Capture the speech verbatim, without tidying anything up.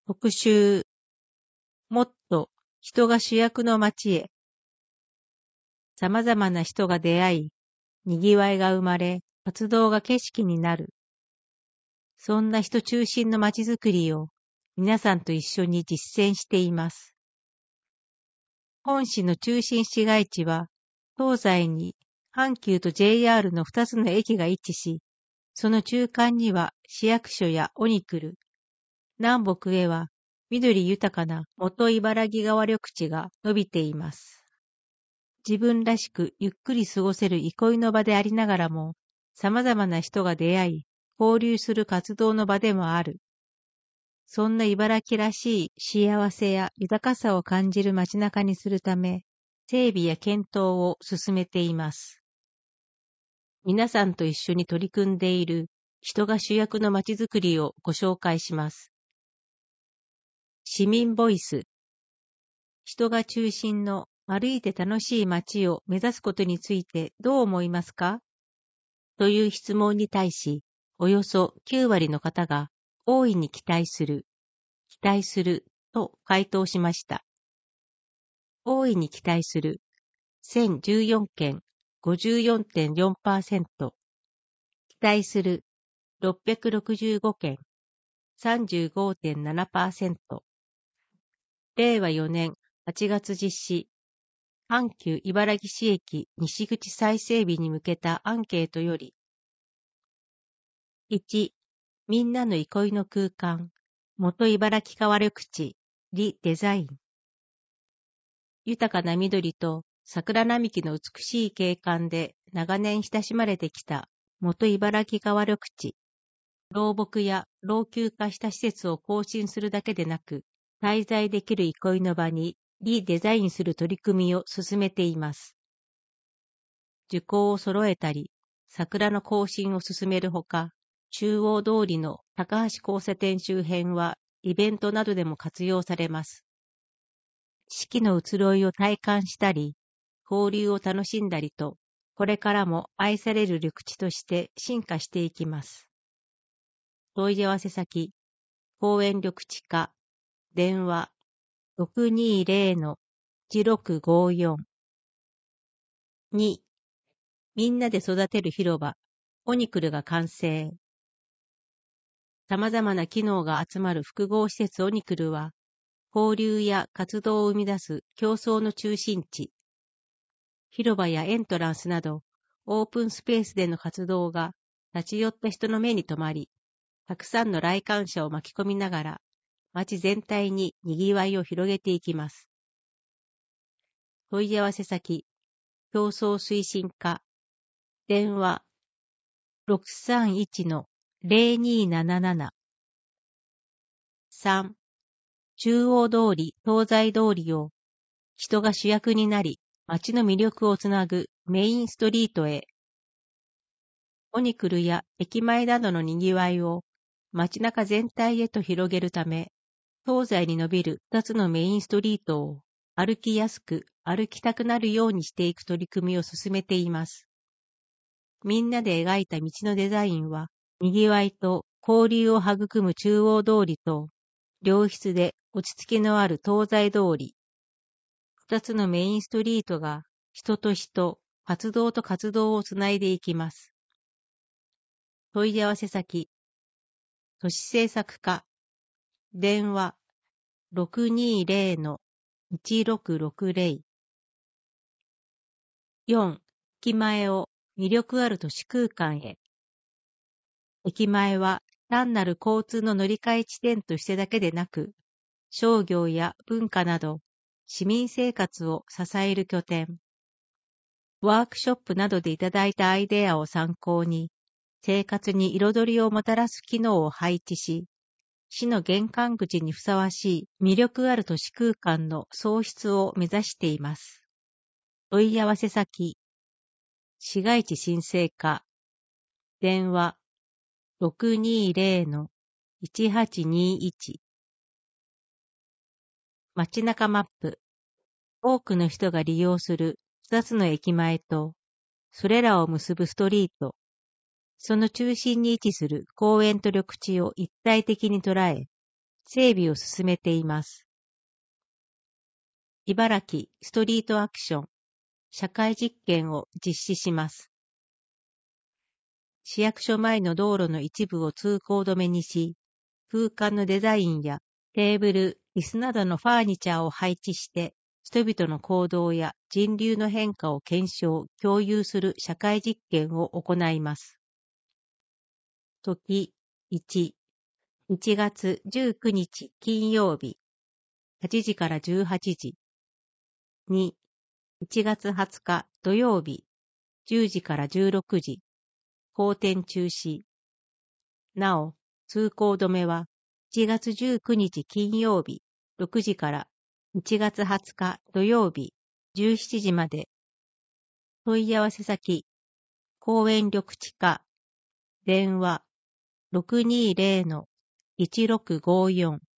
特集。もっと人が主役の街へ。様々な人が出会い、賑わいが生まれ、活動が景色になる。そんな人中心の街づくりを皆さんと一緒に実践しています。本市の中心市街地は、東西に阪急と ジェイアール のふたつの駅が位置し、その中間には市役所やオニクル、南北へは緑豊かな元茨城川緑地が伸びています。自分らしくゆっくり過ごせる憩いの場でありながらも、様々な人が出会い、交流する活動の場でもある。そんな茨城らしい幸せや豊かさを感じる街中にするため、整備や検討を進めています。皆さんと一緒に取り組んでいる人が主役の街づくりをご紹介します。市民ボイス。人が中心の歩いて楽しい街を目指すことについてどう思いますか？という質問に対し、およそきゅうわりの方が大いに期待する、期待すると回答しました。大いに期待する、せんじゅうよんけん、ごじゅうよんてんよんパーセント。期待する、ろっぴゃくろくじゅうごけん、さんじゅうごてんななパーセント。れいわよねんはちがつ実施、阪急茨城市駅西口再整備に向けたアンケートより、いち、みんなの憩いの空間、元茨城川緑地、リデザイン。豊かな緑と桜並木の美しい景観で長年親しまれてきた元茨城川緑地。老木や老朽化した施設を更新するだけでなく、滞在できる憩いの場にリデザインする取り組みを進めています。樹高を揃えたり、桜の更新を進めるほか、中央通りの高橋交差点周辺はイベントなどでも活用されます。四季の移ろいを体感したり、交流を楽しんだりと、これからも愛される緑地として進化していきます。問い合わせ先、公園緑地課、電話、ろくにーぜろのいちろくごよん。に、みんなで育てる広場、オニクルが完成。様々な機能が集まる複合施設オニクルは、交流や活動を生み出す競争の中心地。広場やエントランスなど、オープンスペースでの活動が立ち寄った人の目に留まり、たくさんの来館者を巻き込みながら、街全体に賑わいを広げていきます。問い合わせ先、競争推進課、電話、ろくさんいちのぜろにーなななな。さん、中央通り、東西通りを人が主役になり、街の魅力をつなぐメインストリートへ。オニクルや駅前などの賑わいを街中全体へと広げるため、東西に伸びるふたつのメインストリートを歩きやすく歩きたくなるようにしていく取り組みを進めています。みんなで描いた道のデザインは、賑わいと交流を育む中央通りと、良質で落ち着きのある東西通り。二つのメインストリートが人と人、活動と活動をつないでいきます。問い合わせ先、都市政策課、電話、ろくにーぜろのいちろくろくぜろ。よん、駅前を魅力ある都市空間へ。駅前は単なる交通の乗り換え地点としてだけでなく、商業や文化など市民生活を支える拠点。ワークショップなどでいただいたアイデアを参考に、生活に彩りをもたらす機能を配置し、市の玄関口にふさわしい魅力ある都市空間の創出を目指しています。問い合わせ先、市街地振興課、電話、ろくにーぜろのいちはちにいち。街中マップ。多くの人が利用するふたつの駅前と、それらを結ぶストリート。その中心に位置する公園と緑地を一体的に捉え、 整備を進めています。茨城ストリートアクション、社会実験を実施します。市役所前の道路の一部を通行止めにし、空間のデザインやテーブル、椅子などのファーニチャーを配置して、人々の行動や人流の変化を検証、共有する社会実験を行います。時いち、いちがつじゅうくにち金曜日、はちじからじゅうはちじ。に、いちがつはつか土曜日、じゅうじからじゅうろくじ。荒天中止。なお、通行止めはいちがつじゅうくにち金曜日ろくじからいちがつはつか土曜日じゅうしちじまで。問い合わせ先、公園緑地課、電話 ろくにーぜろのいちろくごよん